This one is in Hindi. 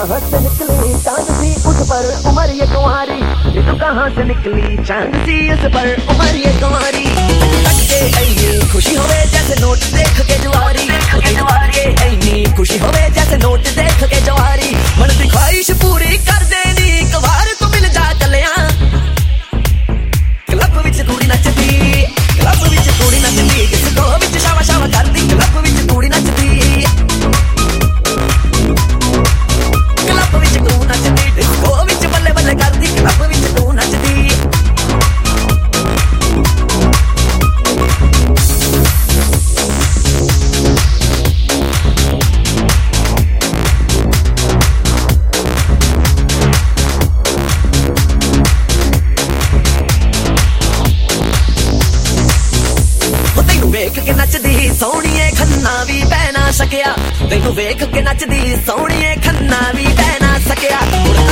कहाँ से निकली चांद सी उस पर उमर ये कुंवारी, तू कहाँ से निकली चांद सी उस पर उमर ये कुंवारी। खुशी होवे जैसे नोट देख के जुआरी, खुशी होवे जैसे नोट देख के जुआरी। मन की ख्वाहिश पूरी कर देनी एक बार तू मिल जा चलिया। क्लब विच कुड़ी नचदी, क्लब विच कुड़ी नचदी, डिस्को विच शावा शावा करदी, क्लब विच कुड़ी नचदी, क्लब विच तू नचदी, डिस्को विच बल्ले बल्ले करदी, क्लब विच तू नचदी। वेख के नचदी सोहणीए खन्ना भी बह ना सकिया, तैनू वेख के नचदी सोहणीए खन्ना भी बह ना सकिया।